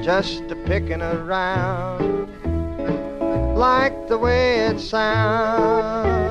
just a picking around, like the way it sounds.